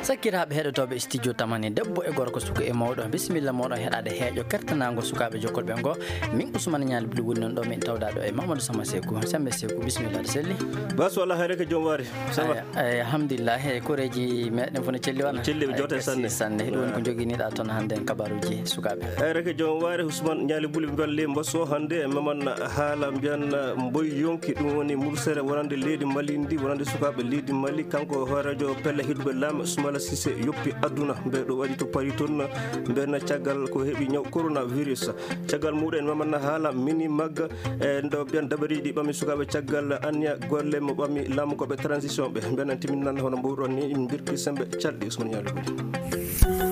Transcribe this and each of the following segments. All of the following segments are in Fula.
Sakiraaɓe heɗotoɓe studio tamani debbo e gorko suka e mawɗo bisimilla moɗon heɗade heeƴo kertanago sukaɓe jokkolɓe ngo min Ousmane Nial Bili woni non ɗo min tawɗa ɗo e Mamadou Sama Sekou Sembe Sekou bisimilla selli basu Allah hayre ko joom waari alhamdulillah e koreji meɗen fone celli wana celli ɓe joote sanne ɗum woni ko joguiniɗa toon hannde en kabaruji sukaɓe hayre ko joom waari Ousmane Nial Bili balle mbasso hannde e maman haala mbiyan mboy yonki ɗum woni mursere wonande leydi Mali ndi wonande sukaɓe leydi Mali kanko horadio pelle hiɗuɓe laama Ismaila Cissé yoppi aduna mbe ɗo waɗi to pari toon mben caggal ko heeɓi ñaw coronavirus caggal muɗen maman haala mini magga e ndo mbiyan daɓariji ɗi ɓammi sukaɓe caggal anniya golle mo ɓammi laamu koɓe transition ɓe mbenan timinnan hono mbowɗon ni birki sembe calɗi Ousmane Nial Bili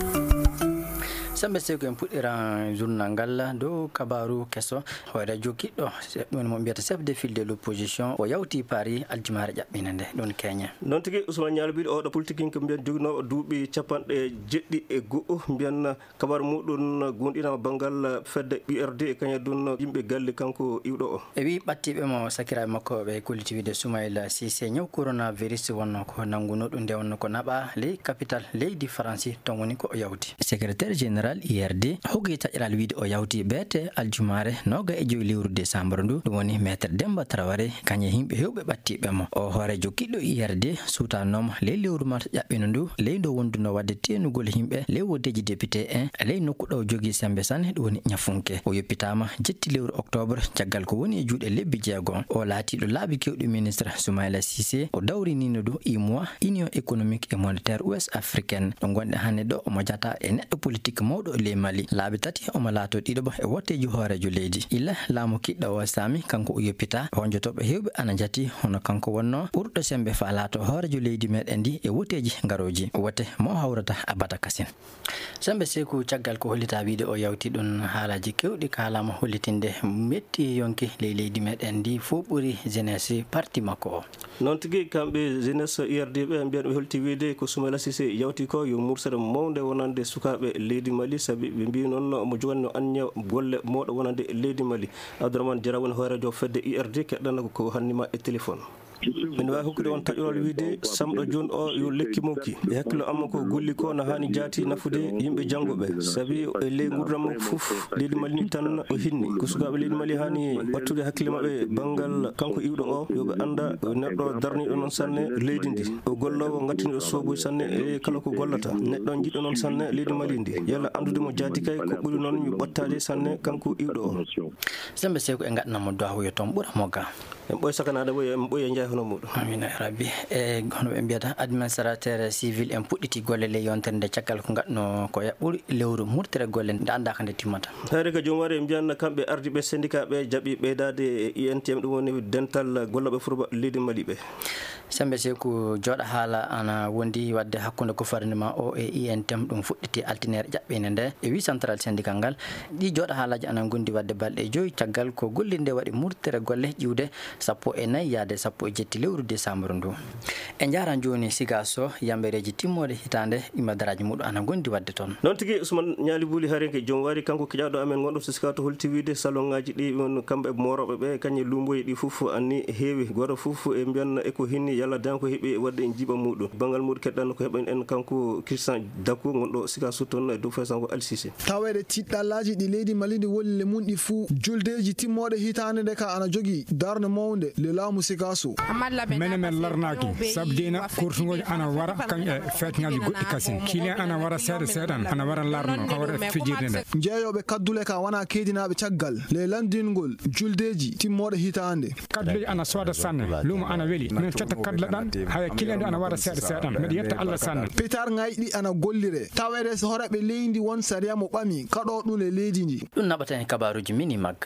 Sembe Sekou en puɗɗiran journal ngal dow kabaru kesso hoore jogiɗɗo ɗum mo mbiyata chef de file de l'opposition o yawti Paris aljumare ƴaɓɓinde nde ɗon Kenya noon tigui Ousmane Nial Bili oɗo politique ko mbiyan joginowo duuɓi capanɗe jeɗɗi e go'o mbiyan kabaru muɗum gonɗinama banggal fedde URD e kañum ɗum yimɓe galle kanko iwɗo o e wi ɓattiɓe mo sakiraɓe makko ɓe collectivité Soumaïla Cissé ñaw coronavirus wonno ko nangguno ɗum nde wonno ko naɓa ley capital leydi France ton woni ko o yawti secrétaire général IRD hogi taƴiral wiide o yawti beete aljumare 25 lewru décembre ndu ɗum woni maître Demba Traoré kañe himɓe hewɓe ɓattiɓe mo o hoore jogiɗɗo IRD sutanoma ley lewru mata ƴaɓɓino ndu ley ndo wonduno wadde tenugol himɓe ley woddeji député 1 ley nokku ɗo jogui sembe sanne ɗum woni ñafunke o yoppitama jetti lewru octobre caggal ko woni e juuɗe lebbi jeegom o laatiɗo laabi kewɗi ministre Soumaïla Cissé o dawrinino ɗum UEMOA Union économique et monétaire ouest africaine ɗo gonɗe hannde ɗo omo jata e neɗɗo politique mawɗo ley Mali laabi tati omo laato ɗiɗo e wotteji hoorejo leydi illa laamu kiɗɗo o sami kanko o yoppita honjotoɓe hewɓe ana jati hono kanko wonno ɓurɗo sembe fa laato hoorejo leydi meɗen ndi e wotteji ngaroji wote mo hawrata abata kasin Sembe Sekou caggal ko hollita wiide o yawti ɗum haalaji kewɗi kalama hollitinde metti yonki ley leydi meɗen ndi fo ɓuuri jeunesse parti makko o noon tigui kamɓe jeunesse URD ɓe mbiyan ɓe holti wiide ko Soumaïla Cissé yawti ko yo mursere mawde wonande sukaɓe leydi Mali sabi ɓe mbi noon mo joganno anniya golle mawɗo wonande leydi Mali Abdourahmane Diarra woni hoorejo fedde URD keɗɗana ko hannima e téléphone min wawi hokkude on taƴorol wiide samɗo joni o yo lekki mawki e hakkilo amma ko golli ko no hani jaati nafude yimɓe janggoɓe saabi e ley gurdam makko foof leydi Mali ni tan o hinni ko sukaɓe leydi Mali hani wattude hakkille mabɓe banggal kanko iwɗo o yoɓe anda neɗɗo darniɗo noon sanne leydi ndi o gollowo gattiniɗo soboy sanne e kala ko gollata neɗɗo jiɗɗo noon sanne leydi Mali ndi yalla andude mo jaati kay ko ɓuuri noon yo ɓattade sanne kanko iwɗo o Sembe Sekou e gaɗanamo duwahuyo toon ɓuura mogga en ɓoy sakanade ɓoy en ɓoy e jaay hono muɗum amina rabbi e hono ɓe mbiyata administrateur civil en puɗɗiti golle ley yontere nde caggal ko gaɗno ko ɓuuri lewru murtere golle nde andaka nde timmata hayre ko joom waari mbiyan kamɓe ardiɓe syndicat ɓe jaaɓi ɓeydade e INTM ɗum woni dental golloɓe furba leydi Mali ɓe Sembe Sekou jooɗa haala ana wondi wadde hakkude gouvernement o e INTM ɗum fuɗɗiti altinere ƴaɓɓinde nde e wi central syndical ngal ɗi jooɗa haalaji ana gondi wadde balɗe 5 caggal ko gollinde waɗi murtere golle ƴiwde 14 yaade 17 lewru décembre ndu e jaran joni sigaso yambereji timmode hitande imadaraji muɗum ana gondi wadde toon noon tigui Ousmane Nial Bili harenke joom waari kanko kiƴaɗo amen gonɗo so sika to holti wiide salon ngaji ɗi on kamɓe moroɓe ɓe kañe lumboyi ɗi foof anni heewi goto foof e mbiyan eko hinni yalla dan ko heeɓi wadde en jiiɓa muɗum bangal muɗum keɗɗanno ko heɓani en kanko Christian Dakou gonɗo sika so toon e dow faysango Ali Cissé tawede tiɗɗallaji ɗi leydi Mali ndi woni le mun ɗi fuu juldeji timmoɗe hitande nde ka ana jogui darde mawde le laamu sikaso mene men larnaki sabdina kurtugoji ana wara kañ e feetŋaji goɗɗi kasin client ana wara seeɗa seeɗan ana wara larno a wara fijirde nde jeeyoɓe kaddule ka wona keedinaɓe caggal le landingol juldeji timmoɗe hitande kadduleji ana sooda sanne luumo ana weeli min cotta kadle ɗan haya client ana wara seeɗa seeɗan mbeɗa yetta Allah sanne petar ngayɗi ana gollire tawede so horeɓe leydi won saria mo ɓami kaɗo ɗum e leydi ndi ɗum naɓata hen kabaruji mini magga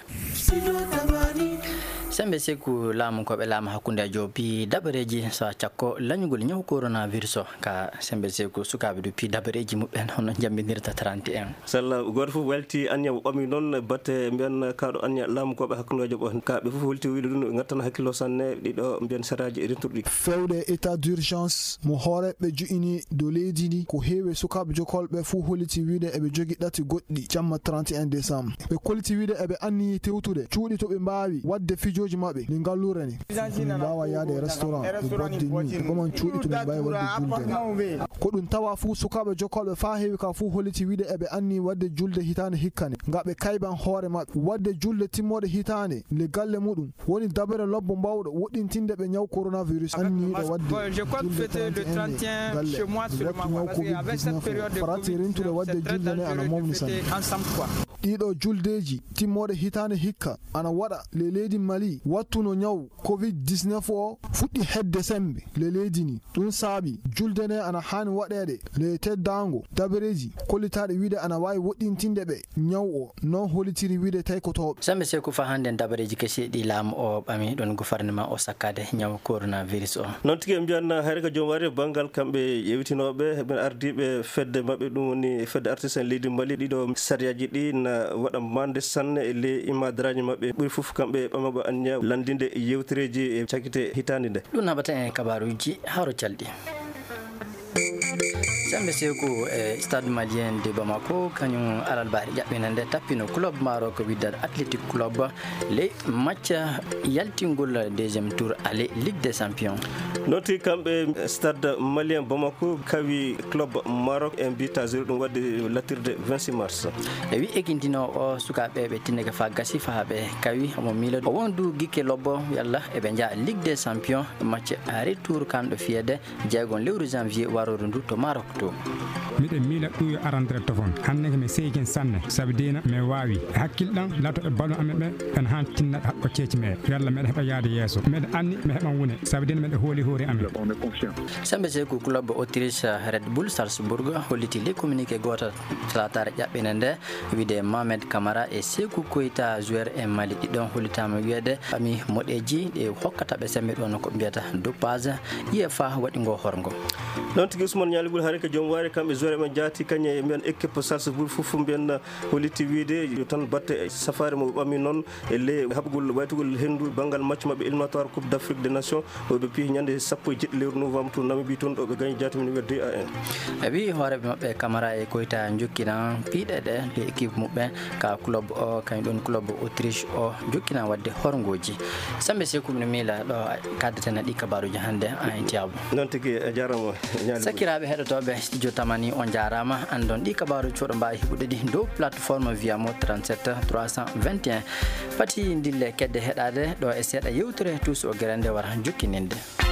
Sembe Sekou laamu koɓe laama hakkunde jopi daɓereji so cakko lañugol ñaw coronavirus o ka Sembe Sekou sukaɓe dupi daɓereji muɓɓen hono jambinirta 31 salla goto foof welti anniya ɓami noon batte mbiyan kaɗo anniya laamu koɓe hakkundejo ɓo kaɓe foof welti wiide ɗum gattana hakkilo sanne ɗiɗo mbiyan saraji renturɗi fewde état d'urgence mo hooreɓe joƴini dow leydi ndi ko heewi sukaɓe jokolɓe fuu holliti wiide eɓe jogui ɗati goɗɗi jamma 31 décembre ɓe kolliti wiide eɓe anniyi tewtude cuuɗi to ɓe mbawi wadde fijo studio mabbe li gallurani bawa yaade restaurant e bodde ni ko man cuudi to bay wadde julde ko dum tawa fu sukabe jokkolbe fa heewi ka fu holiti wiide ebe anni wadde julde hitane hikkane ngabe kayban hoore mabbe wadde julde timmode hitane le galle mudum woni dabere lobbo bawdo woddintinde be nyaw coronavirus anni do wadde je compte fêter le 31 chez moi seulement parce qu'avec cette période de Covid ensemble quoi dido juldeji timmode hitane hikka ana wada le leydi Mali wattuno nyaw Covid-19 o fuddi hedde sembe le leydi ni dun saabi juldene ana hani wadede le teddango dabereji kolitaade wiide ana wawi woddintinde be nyaw o non holitiri wiide tay ko to sambe se ko fa hande dabereji kesi di lam o bami don gouvernement o sakkade nyaw coronavirus o non tigi mbianna hayre ko jom wari bangal kambe yewtinobe ben ardibe fedde mabbe dum woni fedde artisan leydi Mali dido sariyaji di na wada mande sanne e le imadraji mabbe buri fuf kambe bamaba anya landinde yewtreji e cakite hitande de dum nabata en kabaruji haro caldi sambe seko stade malien de Bamako kanyum alal bari jabbinande tapino club Maroc Wydad Athletic Club le match yaltingol deuxième tour aller Ligue des Champions noti kambe stade malien Bamako kawi club Maroc en bita 0 dum wadde latirde 26 mars e wi egindino o sukabe be tinega fa gasi fa be kawi mo milo o wondu gikke lobbo yalla e be ja Ligue des Champions match retour kando fiede jeegon lewru janvier waroro ndu to Maroc to mide mila duyo arandre tofon hanne me seyken sanne sabdina me wawi hakkildan lato e balon ambe en han tinna hakko ceci me yalla me heba yaade yeso me anni me heba wone sabdina me holi hori amen sambe se ko club Autriche Red Bull Salzburg holiti le communiqué gota salatar jabbinande wide Mohamed Kamara e Sekou Koita joueur e Mali don holitama wiede ami modeji e hokkata be sembe don ko biata dopage UEFA wadi ngo horgo non tigi Ousmane Nyalibul harika jom wari kambe joueur men jati kanye men équipe Salzburg fufum ben holiti wiide yo tan batte safari mo bami non e le habgol waytugol hendu bangal match mabbe éliminatoire Coupe d'Afrique des Nations o be pi nyande 17 lewru novembre to Namibie ton do be gagné jati min weddi A1 abi horebe mabbe Camara e Koita jokkina piidede le équipe mabbe ka club o kany don club Autriche o jokkina wadde horngoji sambe se ko min mila do kaddatena di kabaruji hande a tiabu non tigi jaramo sakirabe hedotobe studio tamani on jarama andon di kabaru chodo mbayi hibude di do plateforme via mo 37 321 pati ndille kedde hedade do e seda yewtere tous o grande war jukkininde